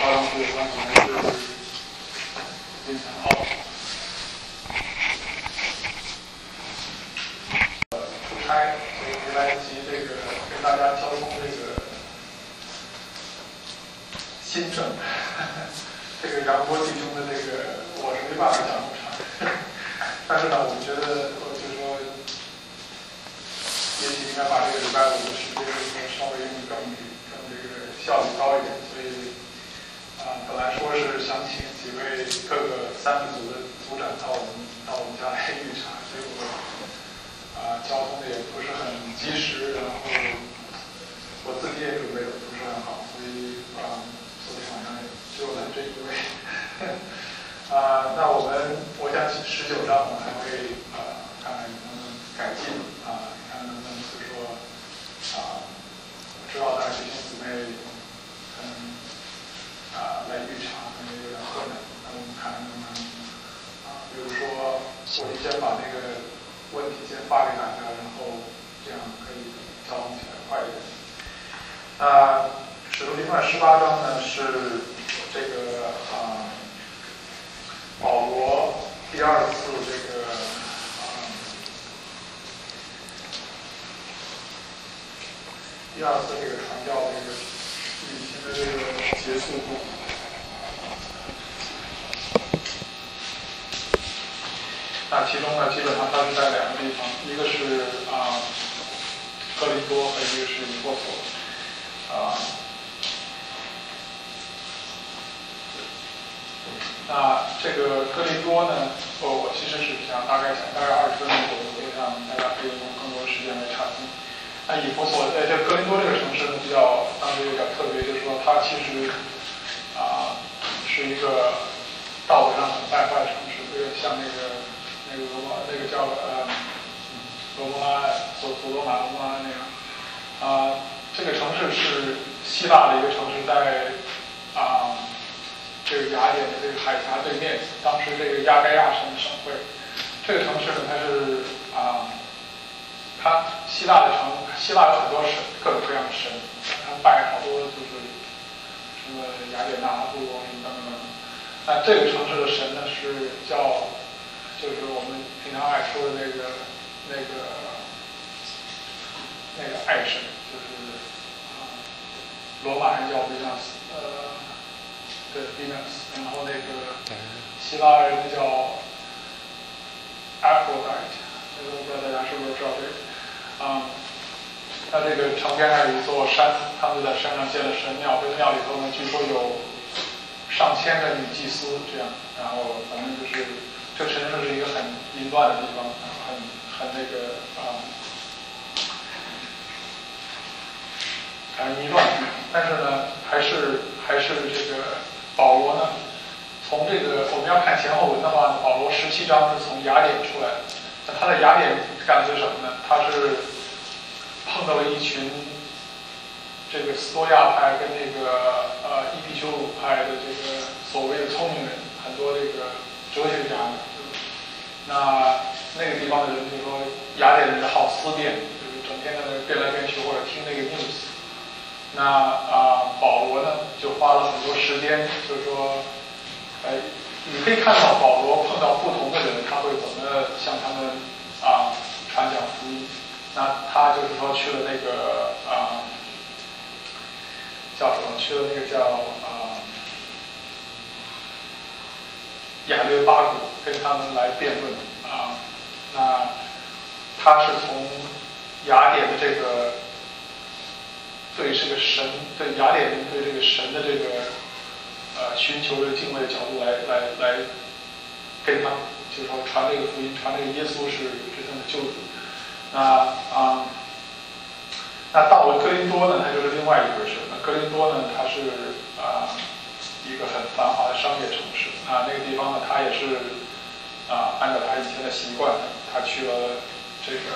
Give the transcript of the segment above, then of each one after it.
高中部关系呢是林晨浩。出差，所以没来得及这个跟大家交通这个新政，这个杨波弟兄的这个我是没办法讲那么长，但是呢，我觉得我就说，也许应该把这个礼拜5的时间稍微用更这个效率高一点，所以本来说是想请几位各个3个组的组长到我们家来预查，结果交通也不是很及时，然后我自己也准备的不是很好，所以昨天晚上也只有来这一位。那我想19章我还会看看能不能改进看能不能就是说我知道大家弟兄姊妹可能来预查可能有点困难，那我们看能不能比如说我先把那个问题先发给大家，然后这样可以交通起来快一点。使徒行传18章呢是这个保罗第2次这个传教这个旅行的这个结束部。那其中呢，基本上它是在2个地方，一个是哥林多，和一个是以弗所。那这个哥林多呢，我其实是想大概20分钟左右，我想大家可以用更多的时间来查询。那以弗所，这哥林多这个城市呢，当时有点特别，就是说它其实是一个道德上很败坏的城市，有点像那个罗马那个叫罗马所罗马那样。这个城市是希腊的一个城市，在这个雅典的这个海峡对面，当时这个亚该亚省会。这个城市呢，它是它希腊有很多神，各种各样的神，它拜好多就是什么雅典娜、阿波罗什么等等。那这个城市的神呢是叫，就是我们平常爱说的那个爱神，就是罗马人叫Venus，对 Venus， 然后那个希腊人叫 Aphrodite， 我不知道大家是不是知道这个。它这个城边上有一座山，他们就在山上建了神庙，这个庙里头呢，据说有上千个女祭司这样，然后反正就是这城市是一个很淫乱的地方，很那个很淫乱，但是呢，还是这个保罗呢，从这个我们要看前后文的话呢，保罗17章是从雅典出来的。那他在雅典干些什么呢？他是碰到了一群这个斯多亚派跟那个伊壁鸠鲁派的这个所谓的聪明人，很多这个哲学家们。那个地方的人就说雅典人好思辨，就是整天在那变来变去或者听那个 news。那保罗呢就花了很多时间，就是说你可以看到保罗碰到不同的人，他会怎么向他们传讲福音。那他就是说去了那个叫什么？去了那个叫亚略巴谷，跟他们来辩论那他是从雅典的这个对这个神，对雅典人对这个神的这个寻求这个敬畏的角度来跟他们就是说传这个福音，传这个耶稣是他们的救主。那到了哥林多呢，它就是另外一回事。那哥林多呢，它是一个很繁华的商业城市。那个地方呢，他也是按照他以前的习惯，他去了这个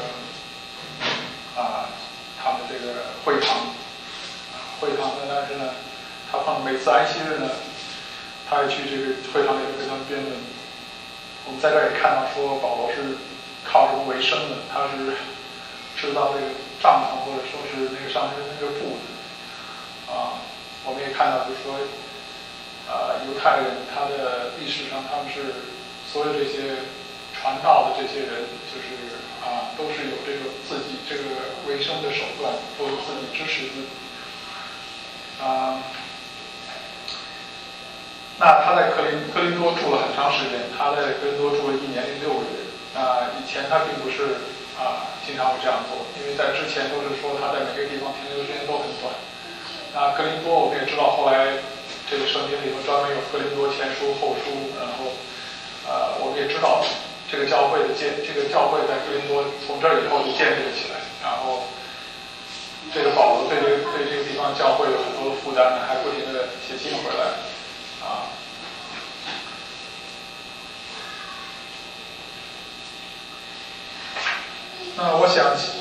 他们这个会堂呢，但是呢，他每次安息日呢，他也去这个会堂里跟他们辩论。我们在这儿也看到说，保罗是靠什么为生的？他是制造这个帐篷，或者说是那个上面的那个布的。我们也看到，就是说， 犹太人，他的历史上他们是所有这些传道的这些人，就是都是有这个自己这个维生的手段，都有自己支持自己。那他在格林多住了很长时间，他在格林多住了1年0、6个月。以前他并不是经常会这样做，因为在之前都是说他在每个地方停留的时间都很短。那格林多我们也知道，后来这个圣经里头专门有格林多前书、后书，然后我们也知道这个教会在格林多从这儿以后就建立了起来，然后这个保罗对这个地方教会有很多的负担呢，还不停的写信回来。那我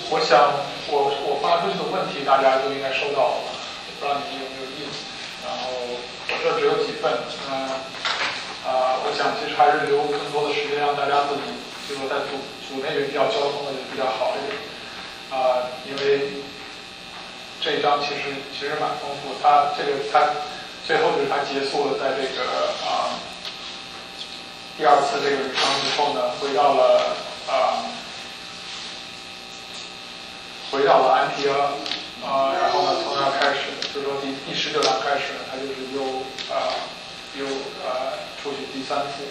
发出去的问题大家都应该收到了吧？不知道你们有没有印。然后我这只有几份，我想其实还是留更多的时间让大家自己，就是说在组内比较交通的就比较好一点。因为这一章其实蛮丰富，他最后就是他结束了在这个第二次这个旅程之后呢，回到了安提阿，然后呢从那开始，就是说第19章开始呢，他就是又出去第3次。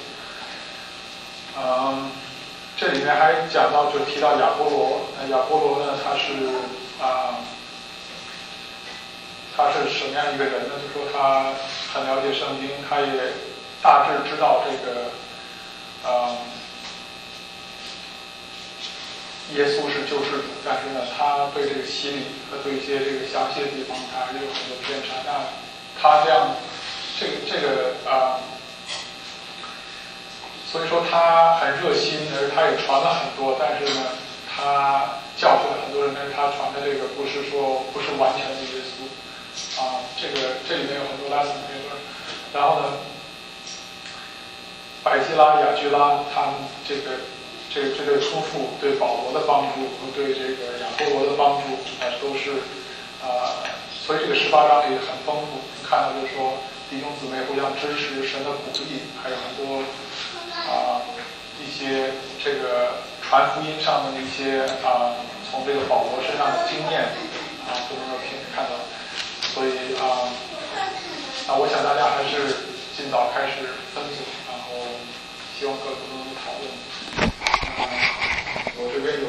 这里面还讲到，就提到亚波罗。亚波罗呢，他是什么样一个人呢？就说他很了解圣经，他也大致知道这个耶稣是救世主，但是呢，他对这个洗礼和对一些这个详细的地方，他还是有很多偏差。那他这样，所以说他很热心，而他也传了很多，但是呢，他教训了很多人，但是他传的这个不是完全的耶稣。这里面有很多 lesson 可以 learn。然后呢，百基拉、雅居拉他们这对夫妇对保罗的帮助和对这个亚波罗的帮助，都是所以这个18章里很丰富。看到就是说弟兄姊妹互相支持，神的鼓励，还有很多一些这个传福音上的一些从这个保罗身上的经验都能够看到。所以我想大家还是尽早开始分组，然后希望各位都能讨论。我这边有